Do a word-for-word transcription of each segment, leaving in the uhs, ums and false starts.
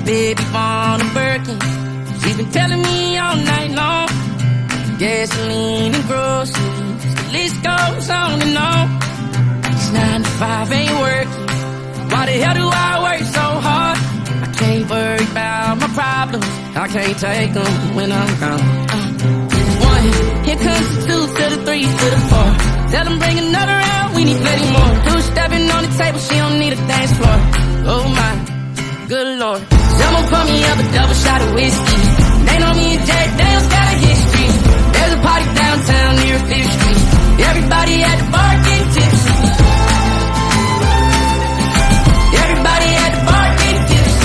baby want a Birkin. She's been telling me all night long. Gasoline and groceries, the list goes on and on. It's nine to five, ain't working. Why the hell do I work so hard? I can't worry about my problems, I can't take them when I'm gone. uh, One, here comes the two, to the three, to the four. Tell them bring another round, we need plenty more. Two stepping on the table, she don't need a dance floor. Oh my, good lord. Someone pour me up a double shot of whiskey. They know me and Jack Daniels got a history. There's a party downtown near Fifth Street. Everybody at the bar getting tipsy. Everybody at the bar getting tipsy.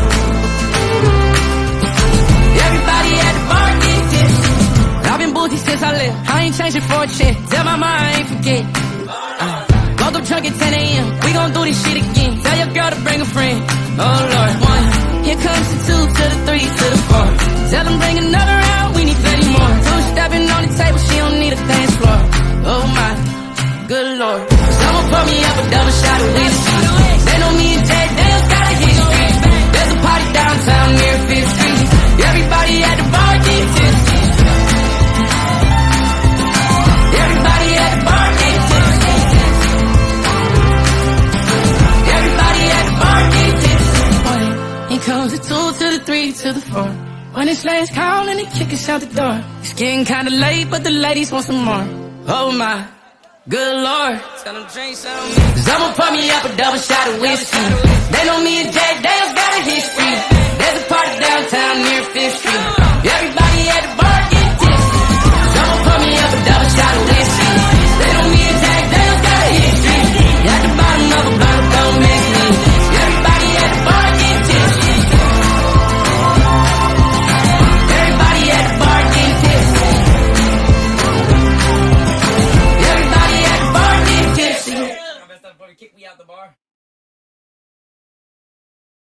Everybody at the bar getting tipsy. I've been boozy since I left, I ain't changing for a check. Tell my mind I ain't forget. uh, Woke up drunk at ten a m, we gon' do this shit again. Tell your girl to bring a friend. Oh lord. One, here comes the two, to the three, to the four. Tell them bring another round, we need thirty more. Two stepping on the table, she don't need a dance floor. Oh my, good lord. Someone pour me up a double shot of whiskey. They know me and Jack Daniels got a history. There's a party downtown near Fifth Street. Everybody at the bar getting tipsy. Everybody at the bar getting tipsy. Everybody at the bar getting tipsy. One, here comes the two, to the three, to the four. When it's last call and they kick us out the door. It's getting kinda late, but the ladies want some more. Oh my, good lord. Tell them drink some. Cause I'ma pour me up a double shot of whiskey. They know me and Jack Daniels got a history. There's a party downtown near Fifth Street. Everybody at the bar